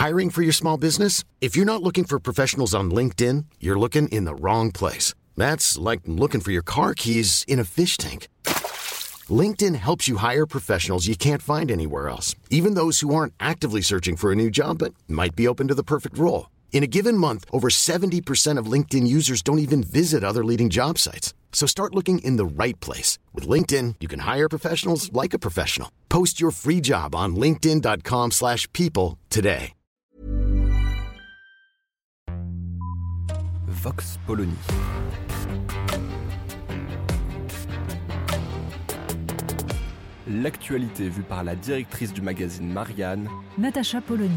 Hiring for your small business? If you're not looking for professionals on LinkedIn, you're looking in the wrong place. That's like looking for your car keys in a fish tank. LinkedIn helps you hire professionals you can't find anywhere else, even those who aren't actively searching for a new job but might be open to the perfect role. In a given month, over 70% of LinkedIn users don't even visit other leading job sites. So start looking in the right place. With LinkedIn, you can hire professionals like a professional. Post your free job on linkedin.com/people today. Vox Polony. L'actualité vue par la directrice du magazine Marianne, Natacha Polony.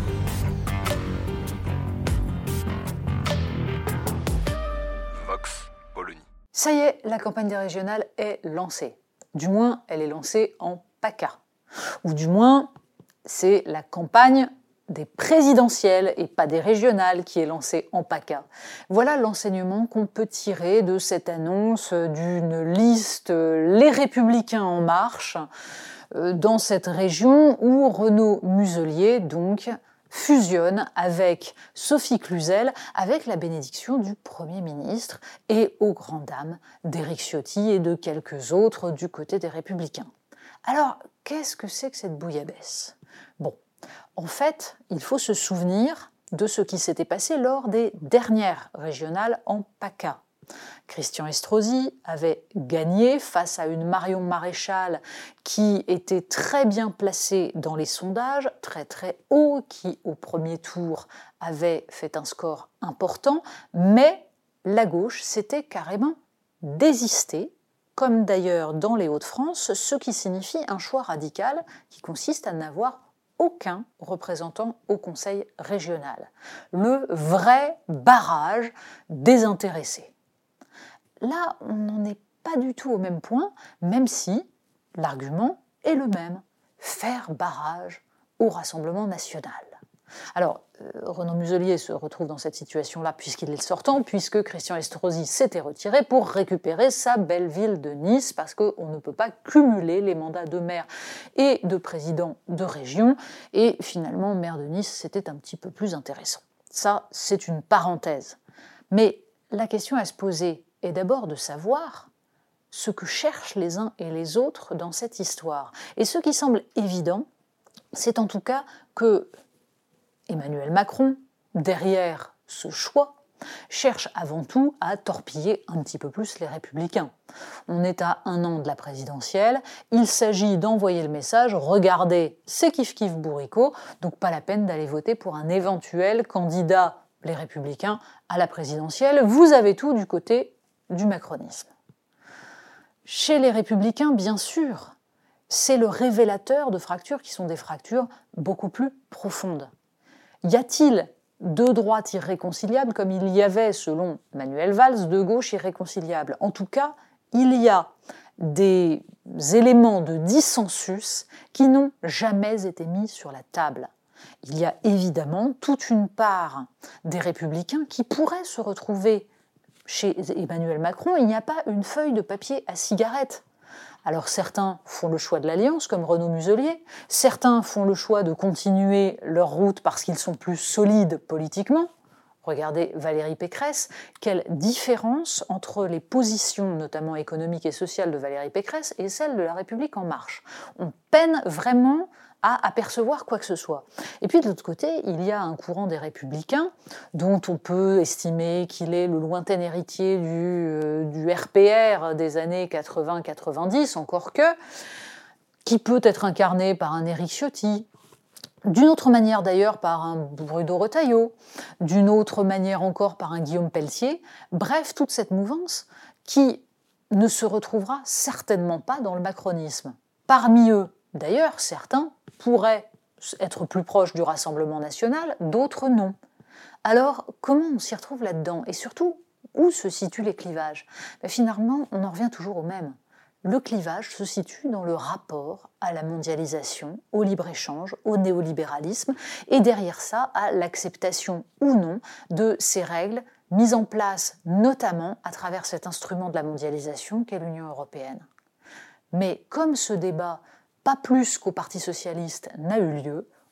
Vox Polony. Ça y est, la campagne des régionales est lancée. Du moins, elle est lancée en PACA. Ou du moins, c'est la campagne des présidentielles et pas des régionales qui est lancée en PACA. Voilà l'enseignement qu'on peut tirer de cette annonce d'une liste Les Républicains en marche dans cette région où Renaud Muselier donc fusionne avec Sophie Cluzel avec la bénédiction du Premier ministre et aux grandes dames d'Éric Ciotti et de quelques autres du côté des Républicains. Alors, qu'est-ce que c'est que cette bouillabaisse ? Bon, en fait, il faut se souvenir de ce qui s'était passé lors des dernières régionales en PACA. Christian Estrosi avait gagné face à une Marion Maréchal qui était très bien placée dans les sondages, très très haut, qui au premier tour avait fait un score important, mais la gauche s'était carrément désistée, comme d'ailleurs dans les Hauts-de-France, ce qui signifie un choix radical qui consiste à n'avoir aucun représentant au Conseil régional. Le vrai barrage désintéressé. Là, on n'en est pas du tout au même point, même si l'argument est le même. Faire barrage au Rassemblement national. Alors, Renaud Muselier se retrouve dans cette situation-là puisqu'il est le sortant, puisque Christian Estrosi s'était retiré pour récupérer sa belle ville de Nice, parce qu'on ne peut pas cumuler les mandats de maire et de président de région, et finalement, maire de Nice, c'était un petit peu plus intéressant. Ça, c'est une parenthèse. Mais la question à se poser est d'abord de savoir ce que cherchent les uns et les autres dans cette histoire. Et ce qui semble évident, c'est en tout cas que Emmanuel Macron, derrière ce choix, cherche avant tout à torpiller un petit peu plus les Républicains. On est à 1 an de la présidentielle, il s'agit d'envoyer le message « Regardez, c'est kiff-kiff bourricot, donc pas la peine d'aller voter pour un éventuel candidat, les Républicains, à la présidentielle. Vous avez tout du côté du macronisme. » Chez les Républicains, bien sûr, c'est le révélateur de fractures qui sont des fractures beaucoup plus profondes. Y a-t-il de droite irréconciliable comme il y avait, selon Manuel Valls, de gauche irréconciliable ? En tout cas, il y a des éléments de dissensus qui n'ont jamais été mis sur la table. Il y a évidemment toute une part des Républicains qui pourraient se retrouver chez Emmanuel Macron. Il n'y a pas une feuille de papier à cigarette. Alors certains font le choix de l'alliance, comme Renaud Muselier, certains font le choix de continuer leur route parce qu'ils sont plus solides politiquement. Regardez Valérie Pécresse, quelle différence entre les positions, notamment économiques et sociales, de Valérie Pécresse et celles de La République En Marche. On peine vraiment à apercevoir quoi que ce soit. Et puis de l'autre côté, il y a un courant des Républicains dont on peut estimer qu'il est le lointain héritier du RPR des années 80-90, encore que, qui peut être incarné par un Éric Ciotti, d'une autre manière d'ailleurs par un Bruno Retailleau, d'une autre manière encore par un Guillaume Pelletier, bref, toute cette mouvance qui ne se retrouvera certainement pas dans le macronisme. Parmi eux, d'ailleurs, certains pourraient être plus proches du Rassemblement national, d'autres non. Alors, comment on s'y retrouve là-dedans ? Et surtout, où se situent les clivages ? Finalement, on en revient toujours au même. Le clivage se situe dans le rapport à la mondialisation, au libre-échange, au néolibéralisme, et derrière ça, à l'acceptation ou non de ces règles mises en place notamment à travers cet instrument de la mondialisation qu'est l'Union européenne. Mais comme ce débat, pas plus qu'au Parti socialiste, n'a eu lieu,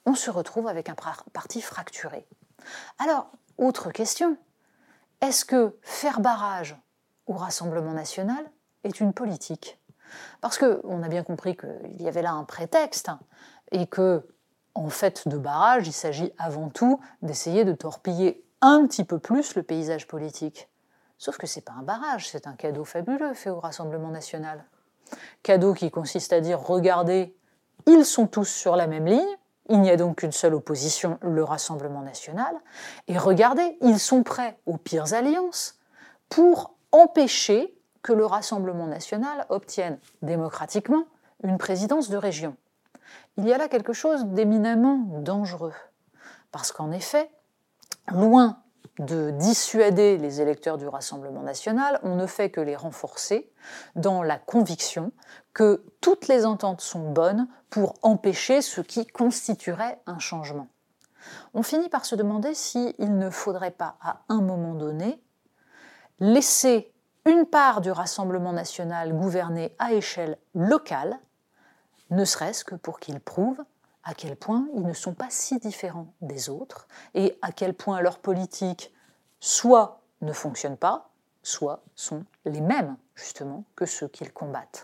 on se retrouve avec un parti fracturé. Alors, autre question, est-ce que faire barrage au Rassemblement national est une politique ? Parce qu'on a bien compris qu'il y avait là un prétexte et que, en fait de barrage, il s'agit avant tout d'essayer de torpiller un petit peu plus le paysage politique. Sauf que c'est pas un barrage, c'est un cadeau fabuleux fait au Rassemblement national. Cadeau qui consiste à dire, regardez, ils sont tous sur la même ligne, il n'y a donc qu'une seule opposition, le Rassemblement national, et regardez, ils sont prêts aux pires alliances pour empêcher que le Rassemblement national obtienne démocratiquement une présidence de région. Il y a là quelque chose d'éminemment dangereux, parce qu'en effet, loin de dissuader les électeurs du Rassemblement national, on ne fait que les renforcer dans la conviction que toutes les ententes sont bonnes pour empêcher ce qui constituerait un changement. On finit par se demander s'il ne faudrait pas, à un moment donné, laisser une part du Rassemblement national gouverner à échelle locale, ne serait-ce que pour qu'ils prouvent à quel point ils ne sont pas si différents des autres et à quel point leur politique soit ne fonctionne pas, soit sont les mêmes, justement, que ceux qu'ils combattent.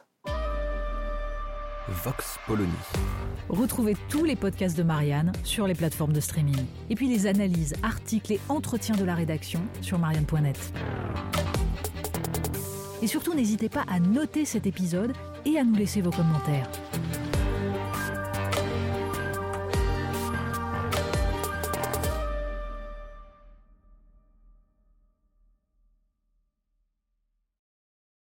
Vox Polony. Retrouvez tous les podcasts de Marianne sur les plateformes de streaming. Et puis les analyses, articles et entretiens de la rédaction sur marianne.net. Et surtout, n'hésitez pas à noter cet épisode et à nous laisser vos commentaires.